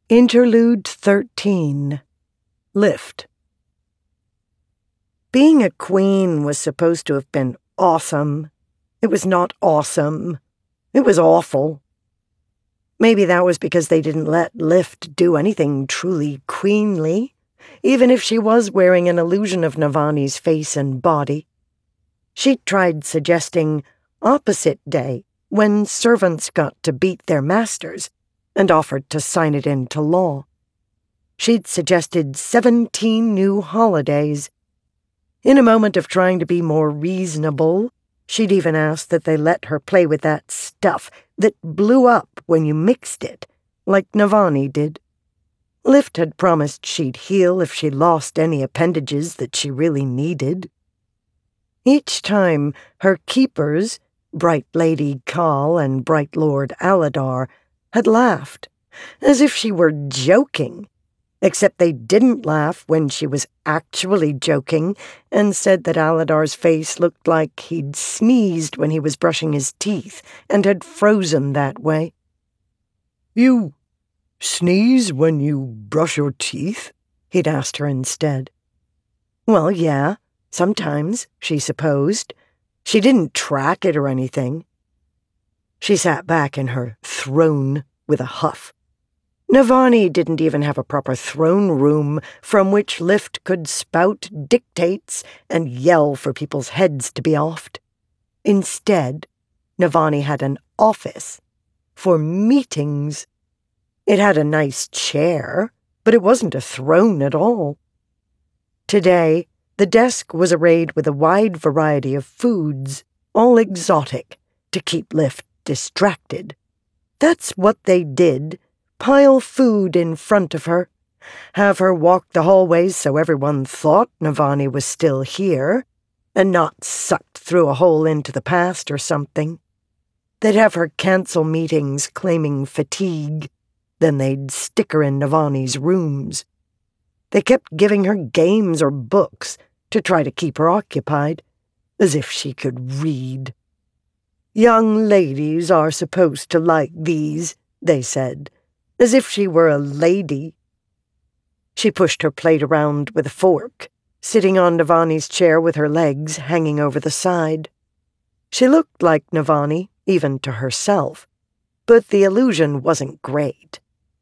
Interlude 13. Lift. Being a queen was supposed to have been awesome. It was not awesome. It was awful. Maybe that was because they didn't let Lift do anything truly queenly, even if she was wearing an illusion of Navani's face and body. She tried suggesting opposite day, when servants got to beat their masters, and offered to sign it into law. She'd suggested 17 new holidays. In a moment of trying to be more reasonable, she'd even asked that they let her play with that stuff that blew up when you mixed it, like Navani did. Lift had promised she'd heal if she lost any appendages that she really needed. Each time, her keepers, Bright Lady Khal and Bright Lord Aladar, had laughed, as if she were joking, except they didn't laugh when she was actually joking and said that Aladar's face looked like he'd sneezed when he was brushing his teeth and had frozen that way. "You sneeze when you brush your teeth?" he'd asked her instead. Well, yeah, sometimes, she supposed. She didn't track it or anything. She sat back in her throne with a huff. Navani didn't even have a proper throne room from which Lift could spout dictates and yell for people's heads to be offed. Instead, Navani had an office for meetings. It had a nice chair, but it wasn't a throne at all. Today, the desk was arrayed with a wide variety of foods, all exotic, to keep Lift distracted. That's what they did, pile food in front of her, have her walk the hallways so everyone thought Navani was still here, and not sucked through a hole into the past or something. They'd have her cancel meetings claiming fatigue, then they'd stick her in Navani's rooms. They kept giving her games or books to try to keep her occupied, as if she could read. "Young ladies are supposed to like these," they said, as if she were a lady. She pushed her plate around with a fork, sitting on Navani's chair with her legs hanging over the side. She looked like Navani, even to herself, but the illusion wasn't great.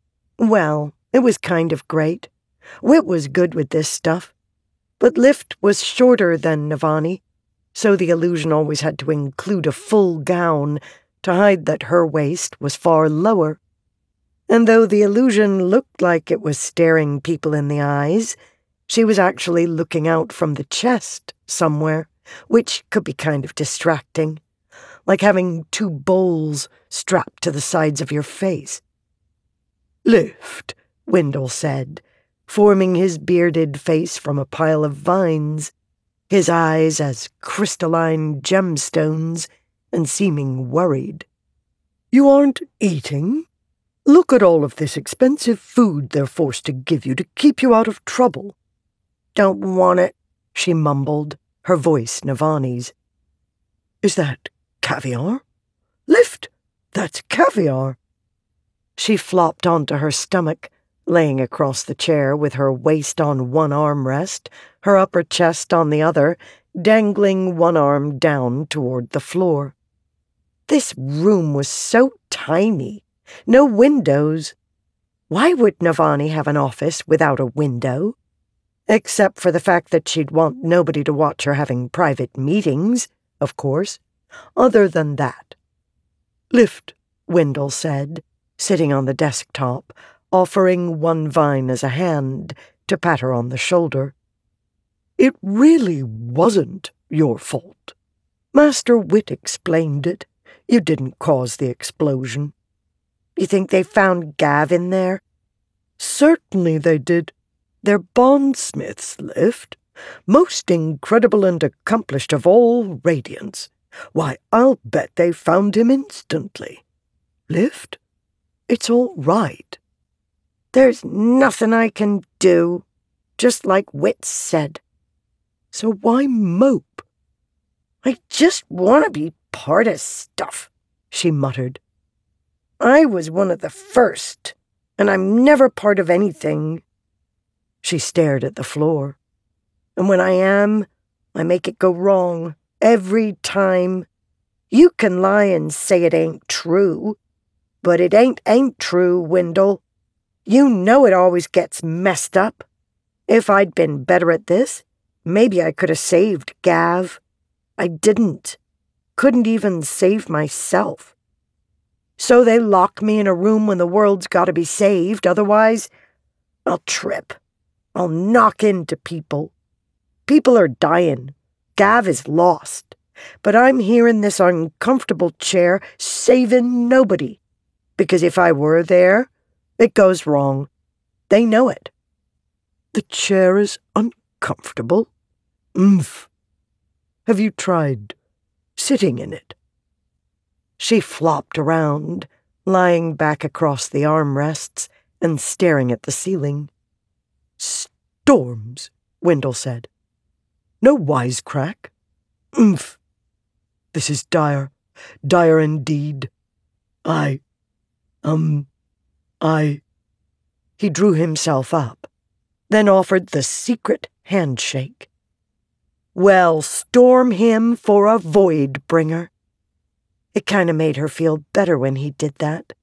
Well, it was kind of great. Wit was good with this stuff, but Lift was shorter than Navani, so the illusion always had to include a full gown to hide that her waist was far lower. And though the illusion looked like it was staring people in the eyes, she was actually looking out from the chest somewhere, which could be kind of distracting, like having two bowls strapped to the sides of your face. "Lift," Wendell said, forming his bearded face from a pile of vines, his eyes as crystalline gemstones and seeming worried. "You aren't eating? Look at all of this expensive food they're forced to give you to keep you out of trouble." "Don't want it," she mumbled, her voice Navani's. "Is that caviar? Lift, that's caviar." She flopped onto her stomach, laying across the chair with her waist on one armrest, her upper chest on the other, dangling one arm down toward the floor. This room was so tiny. No windows. Why would Navani have an office without a window? Except for the fact that she'd want nobody to watch her having private meetings, of course. Other than that. "Lift," Wendell said, sitting on the desktop, offering one vine as a hand to pat her on the shoulder. "It really wasn't your fault. Master Wit explained it. You didn't cause the explosion." "You think they found Gav in there?" "Certainly they did. They're bondsmiths, Lift. Most incredible and accomplished of all Radiants. Why, I'll bet they found him instantly. Lift, it's all right." "There's nothing I can do, just like Wit said." "So why mope?" "I just want to be part of stuff," she muttered. "I was one of the first, and I'm never part of anything." She stared at the floor. "And when I am, I make it go wrong, every time. You can lie and say it ain't true, but it ain't true, Wendell. You know it always gets messed up. If I'd been better at this, maybe I could have saved Gav. I didn't. Couldn't even save myself. So they lock me in a room when the world's gotta be saved, otherwise I'll trip. I'll knock into people. People are dying. Gav is lost. But I'm here in this uncomfortable chair saving nobody. Because if I were there, it goes wrong. They know it." "The chair is uncomfortable? Oomph. Have you tried sitting in it?" She flopped around, lying back across the armrests and staring at the ceiling. "Storms," Wendell said. "No wisecrack. Oomph. This is dire. Dire indeed. I... He drew himself up, then offered the secret handshake. "Well, storm him for a void bringer." It kind of made her feel better when he did that.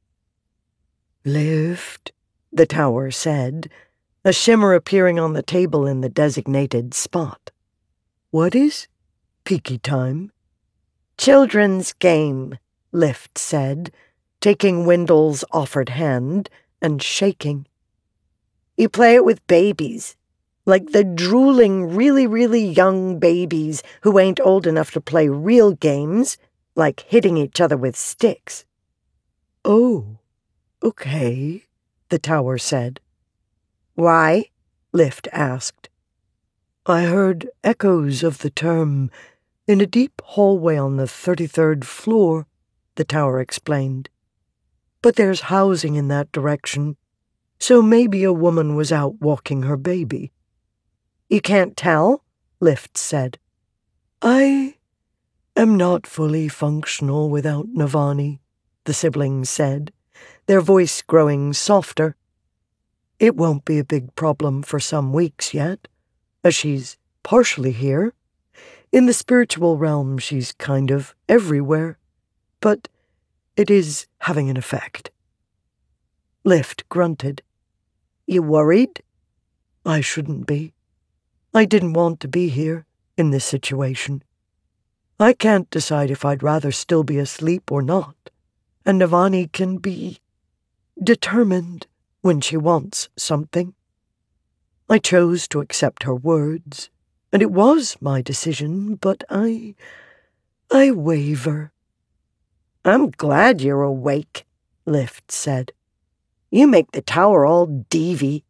"Lift," the tower said, a shimmer appearing on the table in the designated spot. "What is peaky time?" "Children's game," Lift said, taking Wendell's offered hand and shaking. "You play it with babies, like the drooling, really, really young babies who ain't old enough to play real games, like hitting each other with sticks." "Oh, okay," the tower said. "Why?" Lift asked. "I heard echoes of the term in a deep hallway on the 33rd floor, the tower explained. "But there's housing in that direction, so maybe a woman was out walking her baby." "You can't tell?" Lift said. "I am not fully functional without Navani," the siblings said, their voice growing softer. "It won't be a big problem for some weeks yet, as she's partially here. In the spiritual realm, she's kind of everywhere, but it is having an effect." Lift grunted. "You worried?" "I shouldn't be. I didn't want to be here, in this situation. I can't decide if I'd rather still be asleep or not, and Navani can be determined when she wants something. I chose to accept her words, and it was my decision, but I waver." "I'm glad you're awake," Lift said. "You make the tower all deevy."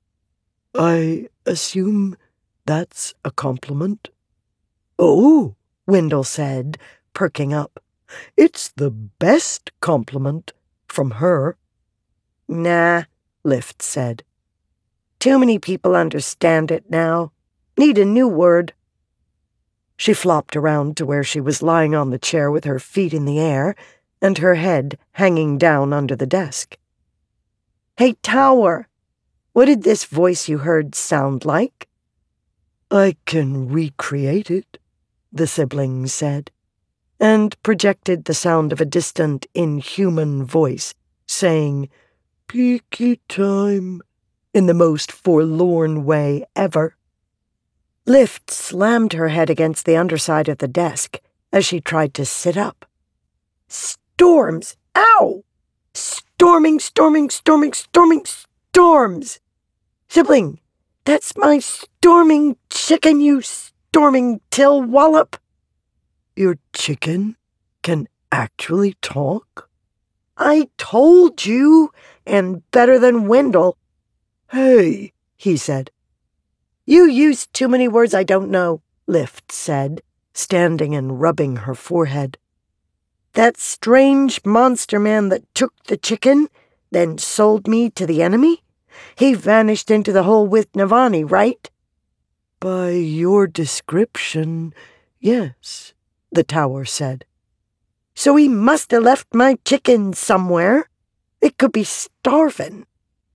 "I assume that's a compliment?" "Oh," Wendell said, perking up. "It's the best compliment from her." "Nah," Lift said. "Too many people understand it now. Need a new word." She flopped around to where she was lying on the chair with her feet in the air and her head hanging down under the desk. "Hey, Tower, what did this voice you heard sound like?" "I can recreate it," the sibling said, and projected the sound of a distant, inhuman voice saying, "Peaky time," in the most forlorn way ever. Lift slammed her head against the underside of the desk as she tried to sit up. "Storms! Ow! Storming, storming, storming, storming, storms! Sibling, that's my storming chicken, you storming till wallop." "Your chicken can actually talk?" "I told you, and better than Wendell." "Hey," he said. "You use too many words I don't know," Lift said, standing and rubbing her forehead. "That strange monster man that took the chicken, then sold me to the enemy? He vanished into the hole with Navani, right?" "By your description, yes," the tower said. "So he must have left my chicken somewhere. It could be starving."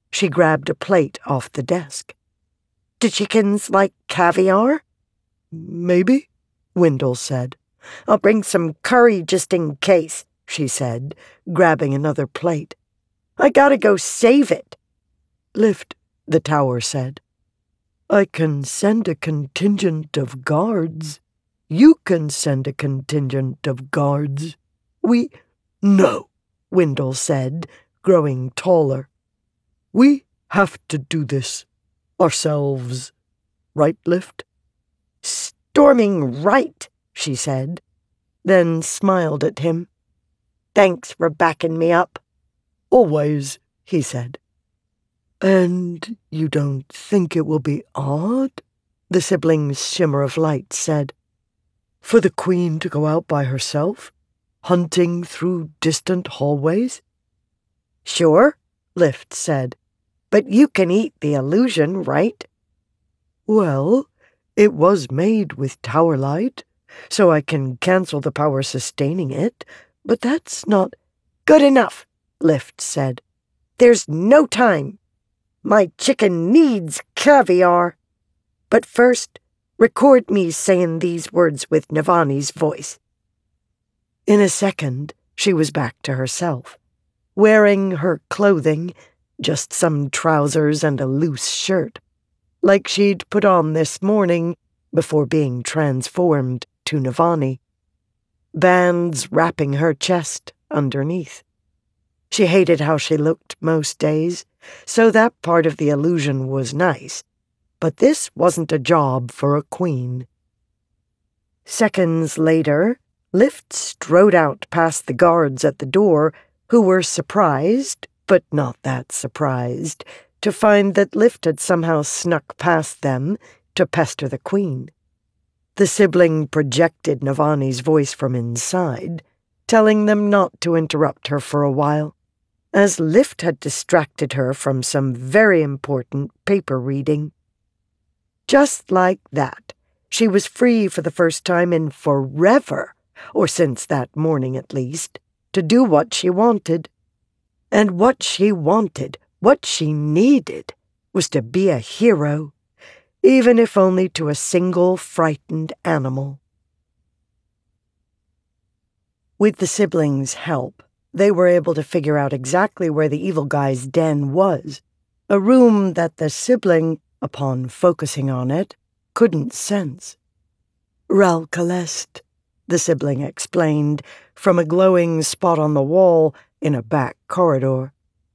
She grabbed a plate off the desk. "Do chickens like caviar?" "Maybe," Wendell said. "I'll bring some curry just in case," she said, grabbing another plate. "I gotta go save it." "Lift," the tower said. "I can send a contingent of guards. You can send a contingent of guards. No," Wendell said, growing taller. "We have to do this ourselves. Right, Lift?" "Storming right," she said, then smiled at him. "Thanks for backing me up." "Always," he said. "And you don't think it will be odd?" the sibling's shimmer of light said. "For the Queen to go out by herself, hunting through distant hallways?" "Sure," Lift said. "But you can eat the illusion, right?" "Well, it was made with tower light, so I can cancel the power sustaining it, but that's not—" "Good enough," Lift said. "There's no time. My chicken needs caviar. But first, record me saying these words with Navani's voice." In a second, she was back to herself, wearing her clothing, just some trousers and a loose shirt, like she'd put on this morning before being transformed to Navani. Bands wrapping her chest underneath. She hated how she looked most days, so that part of the illusion was nice. But this wasn't a job for a queen. Seconds later, Lift strode out past the guards at the door, who were surprised, but not that surprised, to find that Lift had somehow snuck past them to pester the Queen. The sibling projected Navani's voice from inside, telling them not to interrupt her for a while, as Lift had distracted her from some very important paper reading. Just like that, she was free for the first time in forever, or since that morning at least, to do what she wanted. And what she wanted, what she needed, was to be a hero, even if only to a single frightened animal. With the siblings' help, they were able to figure out exactly where the evil guy's den was, a room that the sibling, upon focusing on it, couldn't sense. "Ralkalest," the sibling explained, from a glowing spot on the wall in a back corridor.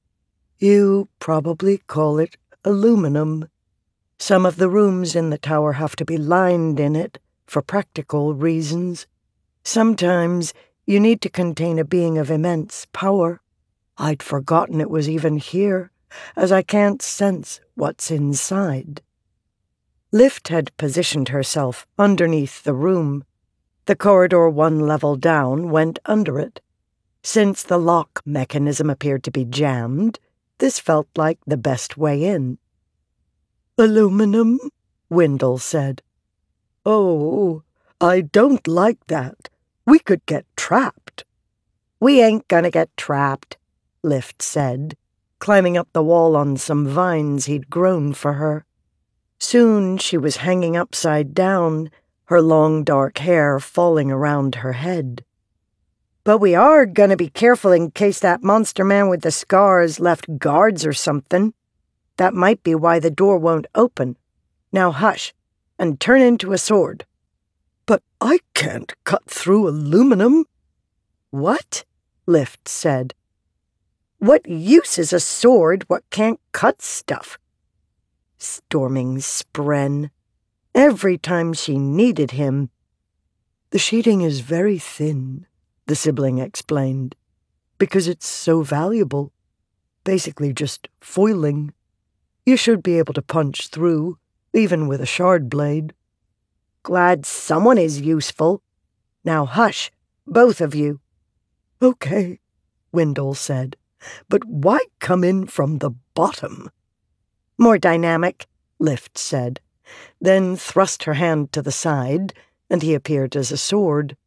"You probably call it aluminum. Some of the rooms in the tower have to be lined in it for practical reasons. Sometimes you need to contain a being of immense power. I'd forgotten it was even here, as I can't sense what's inside." Lift had positioned herself underneath the room. The corridor one level down went under it. Since the lock mechanism appeared to be jammed, this felt like the best way in. "Aluminum?" Wendell said. "Oh, I don't like that. We could get trapped." "We ain't gonna get trapped," Lift said, climbing up the wall on some vines he'd grown for her. Soon she was hanging upside down, her long dark hair falling around her head. "But we are gonna be careful in case that monster man with the scars left guards or something. That might be why the door won't open. Now hush, and turn into a sword." "But I can't cut through aluminum." "What?" Lift said. "What use is a sword what can't cut stuff?" Storming Spren. Every time she needed him. "The sheeting is very thin," the sibling explained, "because it's so valuable. Basically just foiling. You should be able to punch through, even with a shard blade." "Glad someone is useful. Now hush, both of you." "Okay," Wendell said, "but why come in from the bottom?" "More dynamic," Lift said, then thrust her hand to the side, and he appeared as a sword.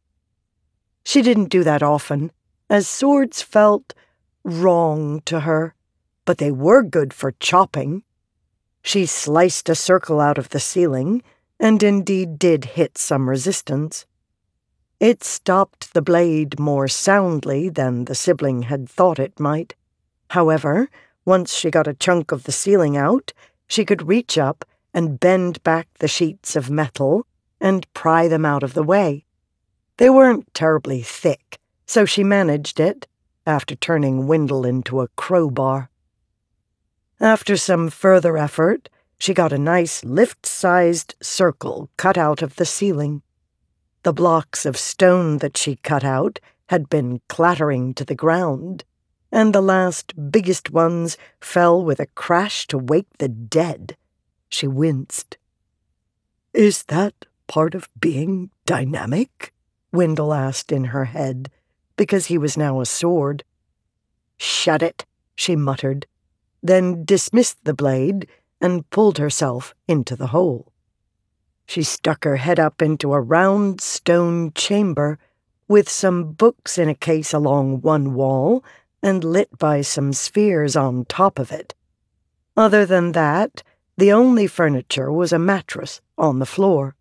She didn't do that often, as swords felt wrong to her, but they were good for chopping. She sliced a circle out of the ceiling, and indeed did hit some resistance. It stopped the blade more soundly than the sibling had thought it might. However, once she got a chunk of the ceiling out, she could reach up and bend back the sheets of metal and pry them out of the way. They weren't terribly thick, so she managed it, after turning Wendell into a crowbar. After some further effort, she got a nice lift-sized circle cut out of the ceiling. The blocks of stone that she cut out had been clattering to the ground, and the last biggest ones fell with a crash to wake the dead. She winced. "Is that part of being dynamic?" Wendell asked in her head, because he was now a sword. "Shut it," she muttered, then dismissed the blade and pulled herself into the hole. She stuck her head up into a round stone chamber with some books in a case along one wall and lit by some spheres on top of it. Other than that, the only furniture was a mattress on the floor.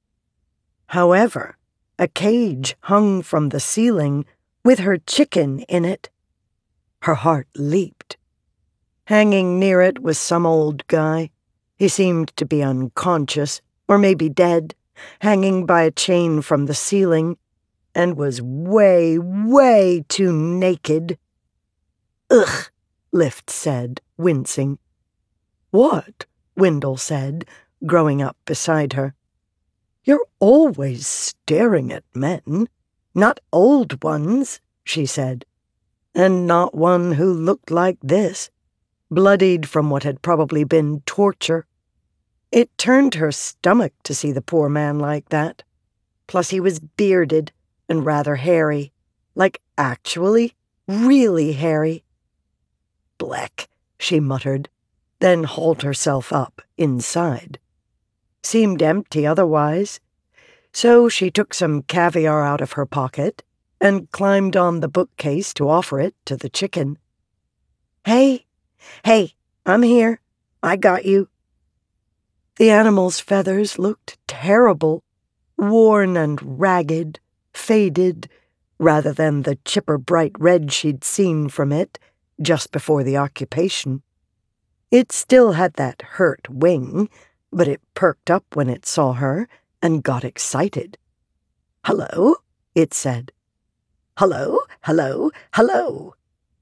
However, a cage hung from the ceiling with her chicken in it. Her heart leaped. Hanging near it was some old guy. He seemed to be unconscious, or maybe dead, hanging by a chain from the ceiling, and was way, way too naked. "Ugh," Lift said, wincing. "What?" Wendell said, growing up beside her. "You're always staring at men. Not old ones," she said. "And not one who looked like this, bloodied from what had probably been torture." It turned her stomach to see the poor man like that. Plus he was bearded and rather hairy, like actually, really hairy. "Bleck," she muttered, then hauled herself up inside. Seemed empty otherwise, so she took some caviar out of her pocket and climbed on the bookcase to offer it to the chicken. Hey, I'm here. I got you." The animal's feathers looked terrible, worn and ragged, faded, rather than the chipper bright red she'd seen from it just before the occupation. It still had that hurt wing, but it perked up when it saw her and got excited. "Hello," it said. "Hello, hello, hello."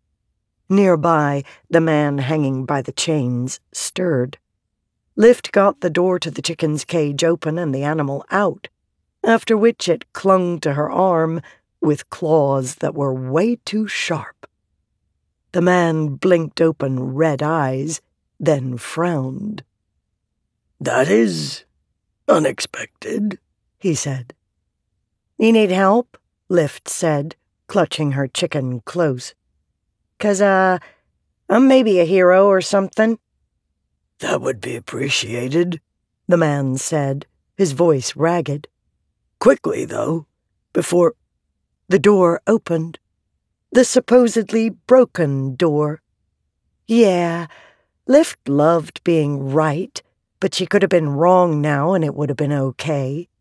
Nearby, the man hanging by the chains stirred. Lift got the door to the chicken's cage open and the animal out, after which it clung to her arm with claws that were way too sharp. The man blinked open red eyes, then frowned. "That is unexpected," he said. "You need help?" Lift said, clutching her chicken close. "'Cause, I'm maybe a hero or something." "That would be appreciated," the man said, his voice ragged. "Quickly, though, before—" The door opened. The supposedly broken door. Yeah, Lift loved being right, but she could have been wrong now and it would have been okay.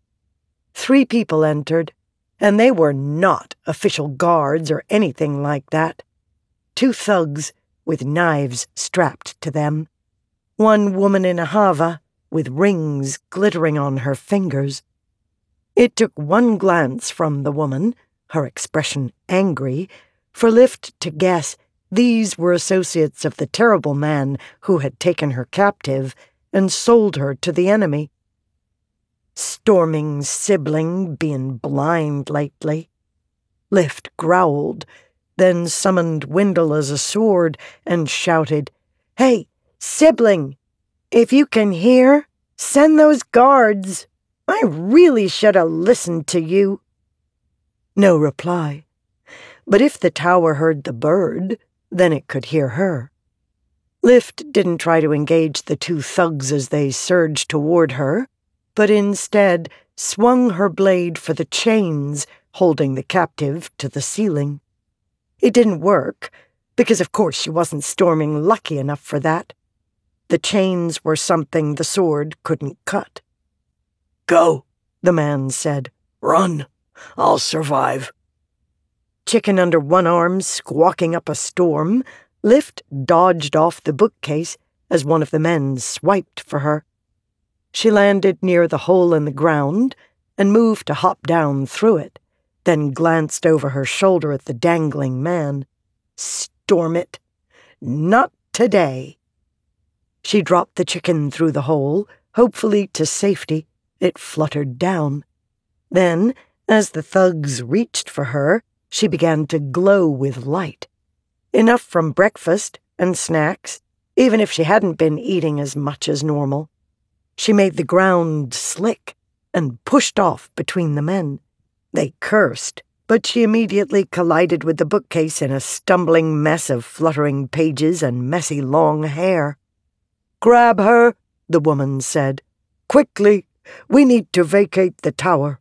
3 people entered, and they were not official guards or anything like that. 2 thugs with knives strapped to them. 1 woman in a hava with rings glittering on her fingers. It took one glance from the woman, her expression angry, for Lift to guess these were associates of the terrible man who had taken her captive and sold her to the enemy. Storming sibling being blind lately. Lift growled, then summoned Wendell as a sword and shouted, "Hey, sibling! If you can hear, send those guards! I really should have listened to you." No reply. But if the tower heard the bird, then it could hear her. Lift didn't try to engage the 2 thugs as they surged toward her, but instead swung her blade for the chains holding the captive to the ceiling. It didn't work, because of course she wasn't storming lucky enough for that. The chains were something the sword couldn't cut. "Go," the man said. "Run. I'll survive." Chicken under one arm squawking up a storm, Lift dodged off the bookcase as one of the men swiped for her. She landed near the hole in the ground and moved to hop down through it, then glanced over her shoulder at the dangling man. Storm it. Not today. She dropped the chicken through the hole, hopefully to safety. It fluttered down. Then, as the thugs reached for her, she began to glow with light. Enough from breakfast and snacks, even if she hadn't been eating as much as normal. She made the ground slick and pushed off between the men. They cursed, but she immediately collided with the bookcase in a stumbling mess of fluttering pages and messy long hair. "Grab her," the woman said. "Quickly, we need to vacate the tower."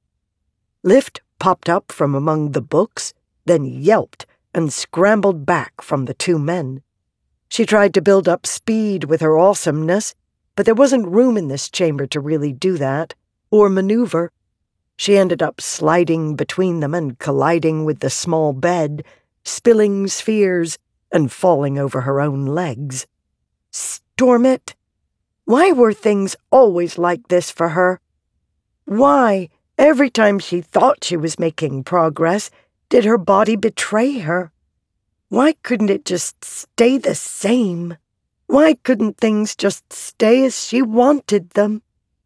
Lift popped up from among the books, then yelped and scrambled back from the two men. She tried to build up speed with her awesomeness, but there wasn't room in this chamber to really do that, or maneuver. She ended up sliding between them and colliding with the small bed, spilling spheres and falling over her own legs. Storm it! Why were things always like this for her? Why, every time she thought she was making progress, did her body betray her? Why couldn't it just stay the same? Why couldn't things just stay as she wanted them?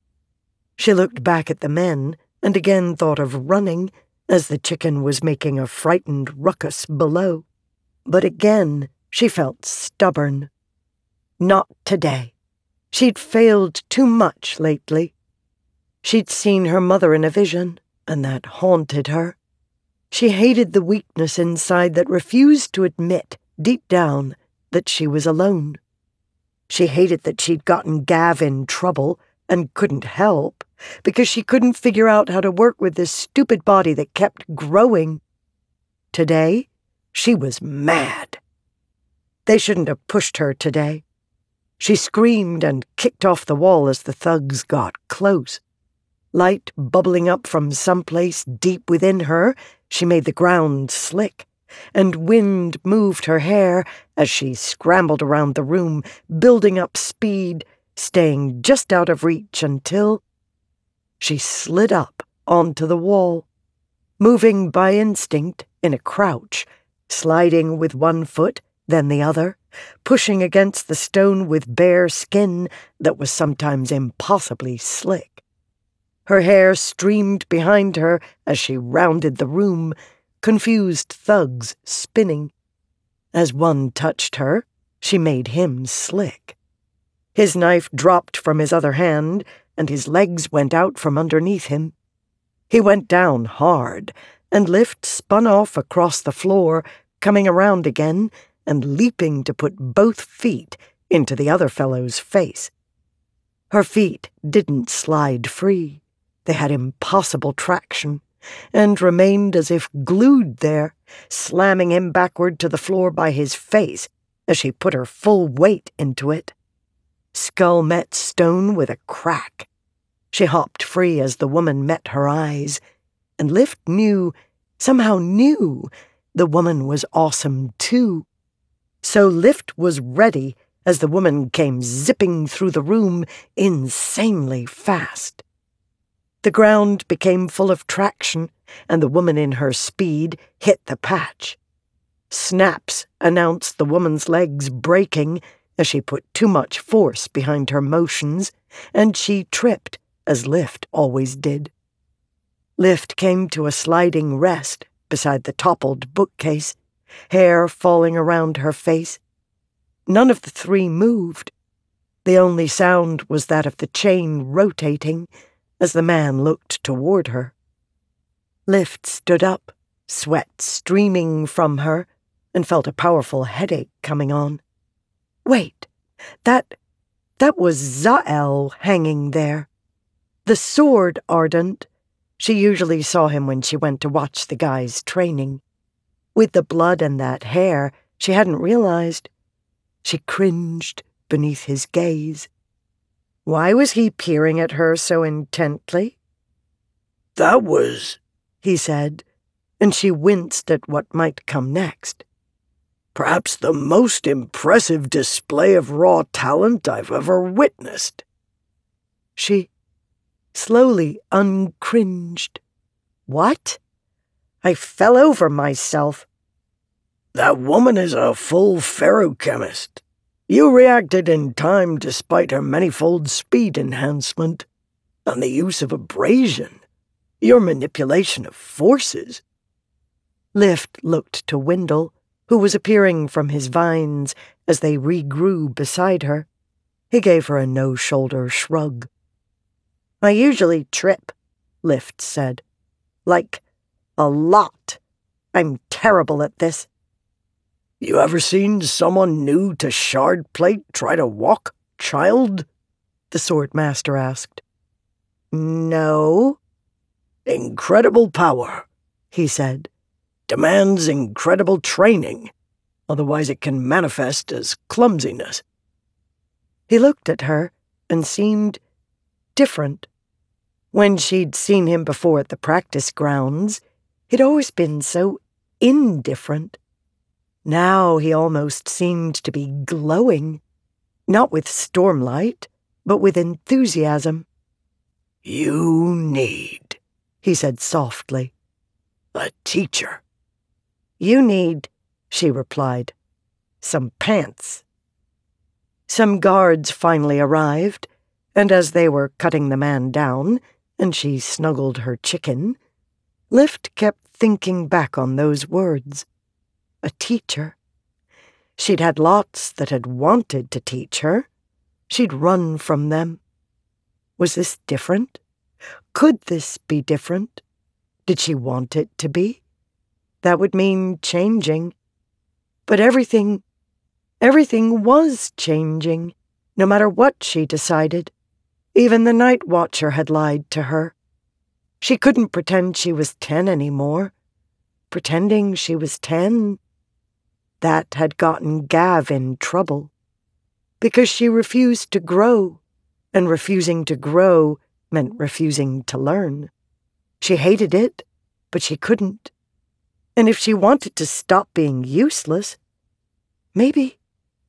She looked back at the men and again thought of running as the chicken was making a frightened ruckus below. But again she felt stubborn. Not today. She'd failed too much lately. She'd seen her mother in a vision, and that haunted her. She hated the weakness inside that refused to admit, deep down, that she was alone. She hated that she'd gotten Gav in trouble and couldn't help, because she couldn't figure out how to work with this stupid body that kept growing. Today, she was mad. They shouldn't have pushed her today. She screamed and kicked off the wall as the thugs got close. Light bubbling up from someplace deep within her, she made the ground slick, and wind moved her hair as she scrambled around the room, building up speed, staying just out of reach until she slid up onto the wall, moving by instinct in a crouch, sliding with one foot, then the other, pushing against the stone with bare skin that was sometimes impossibly slick. Her hair streamed behind her as she rounded the room, confused thugs spinning. As one touched her, she made him slick. His knife dropped from his other hand, and his legs went out from underneath him. He went down hard, and Lift spun off across the floor, coming around again and leaping to put both feet into the other fellow's face. Her feet didn't slide free. They had impossible traction, and remained as if glued there, slamming him backward to the floor by his face as she put her full weight into it. Skull met stone with a crack. She hopped free as the woman met her eyes, and Lift knew, somehow knew, the woman was awesome too. So Lift was ready as the woman came zipping through the room insanely fast. The ground became full of traction, and the woman in her speed hit the patch. Snaps announced the woman's legs breaking as she put too much force behind her motions, and she tripped, as Lift always did. Lift came to a sliding rest beside the toppled bookcase, hair falling around her face. None of the three moved. The only sound was that of the chain rotating as the man looked toward her. Lift stood up, sweat streaming from her, and felt a powerful headache coming on. Wait, that was Zael hanging there. The sword ardent. She usually saw him when she went to watch the guys training. With the blood and that hair, She hadn't realized. She cringed beneath his gaze. Why was he peering at her so intently? That was, he said, and she winced at what might come next. Perhaps the most impressive display of raw talent I've ever witnessed. She slowly uncringed. What? I fell over myself. That woman is a full feruchemist. You reacted in time despite her manifold speed enhancement, and the use of abrasion, your manipulation of forces. Lift looked to Wendell, who was appearing from his vines as they regrew beside her. He gave her a no-shoulder shrug. I usually trip, Lift said. Like, a lot. I'm terrible at this. You ever seen someone new to shard plate try to walk, child? The Swordmaster asked. No. Incredible power, he said. Demands incredible training, otherwise it can manifest as clumsiness. He looked at her and seemed different. When she'd seen him before at the practice grounds, he'd always been so indifferent. Now he almost seemed to be glowing, not with stormlight, but with enthusiasm. You need, he said softly, a teacher. You need, she replied, some pants. Some guards finally arrived, and as they were cutting the man down, and she snuggled her chicken, Lift kept thinking back on those words. A teacher. She'd had lots that had wanted to teach her. She'd run from them. Was this different? Could this be different? Did she want it to be? That would mean changing. But everything was changing, no matter what she decided. Even the Night Watcher had lied to her. She couldn't pretend she was 10 anymore. Pretending she was 10, that had gotten Gav in trouble. Because she refused to grow, and refusing to grow meant refusing to learn. She hated it, but she couldn't. And if she wanted to stop being useless, maybe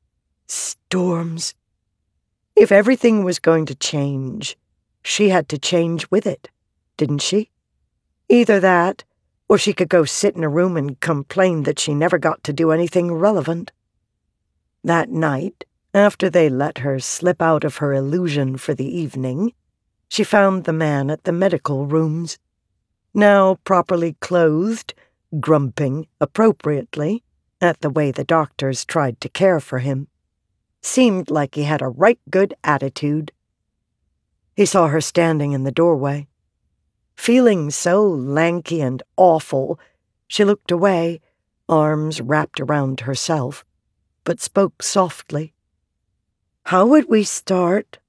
storms. If everything was going to change, she had to change with it, didn't she? Either that, or she could go sit in a room and complain that she never got to do anything relevant. That night, after they let her slip out of her illusion for the evening, she found the man at the medical rooms, now properly clothed, grumping appropriately at the way the doctors tried to care for him. Seemed like he had a right good attitude. He saw her standing in the doorway. Feeling so lanky and awful, she looked away, arms wrapped around herself, but spoke softly. How would we start?